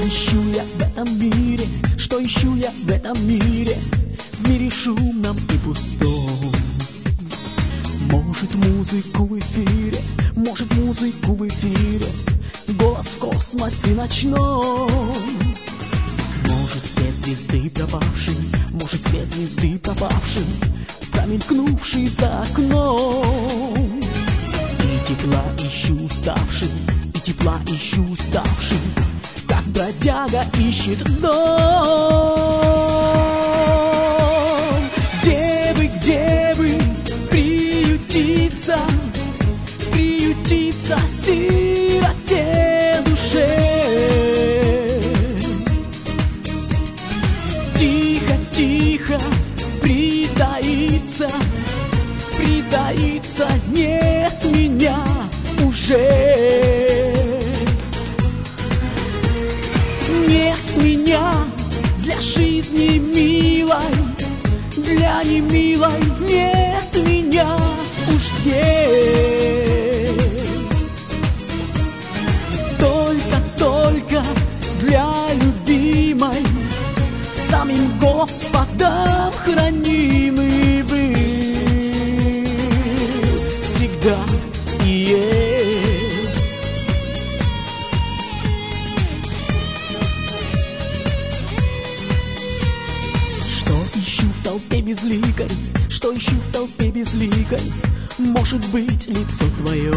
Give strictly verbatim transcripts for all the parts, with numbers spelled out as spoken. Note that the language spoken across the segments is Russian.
ищу я в этом мире, что ищу я в этом мире, в мире шумном и пустом? Может, музыку в эфире, может, музыку в эфире, голос в космосе ночном. Может, свет звезды пропавший, может, свет звезды пропавший, промелькнувший за окном. И тепла ищу уставший, и тепла ищу уставший, как бродяга ищет дом. Где вы, где вы, приютиться, приютиться сироте душе? Тихо, тихо, притаиться, притаиться, нет меня уже. Нет меня для жизни милой, для немилой, нет меня уж здесь. Только-только для любимой, самим Господом хранимый был всегда и есть. Что ищу в толпе безликой, что ищу в толпе безликой? Может быть, лицо твое,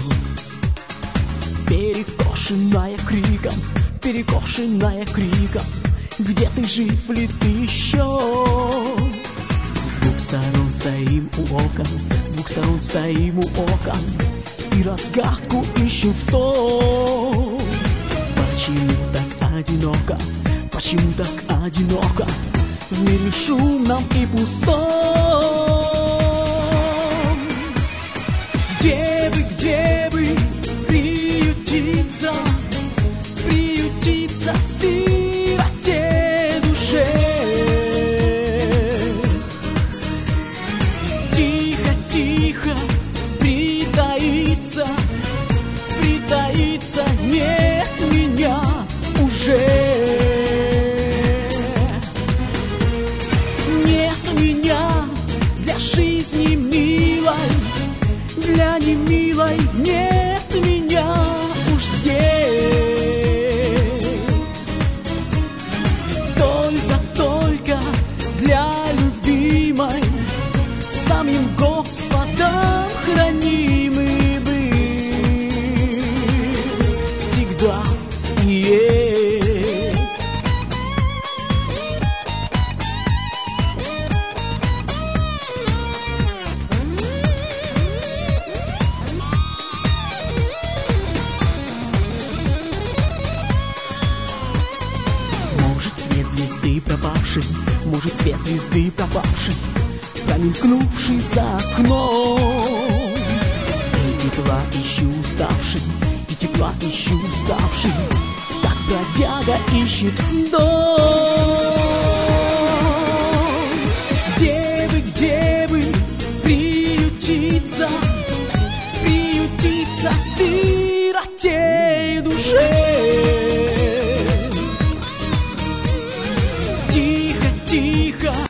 перекошенное криком, перекошенное криком. Где ты, жив ли ты еще? С двух сторон стоим у окон, с двух сторон стоим у окон, и разгадку ищем в том, почему так одиноко, почему так одиноко в мире шумном и пустом. Где вы, где вы, приютиться, приютиться сироте душе? Тихо, тихо, притаиться, притаиться, нет меня уже. Нет меня для жизни милой, для немилой, нет меня уж здесь. Только-только для любимой, самим Господом хранимый был всегда и есть. Звезды пропавший, может, свет звезды пропавший, промелькнувший за окном. И тепла ищу уставший, и тепла ищу уставший, так бродяга ищет дом. Где вы, где вы, приютиться, приютиться сироте душе?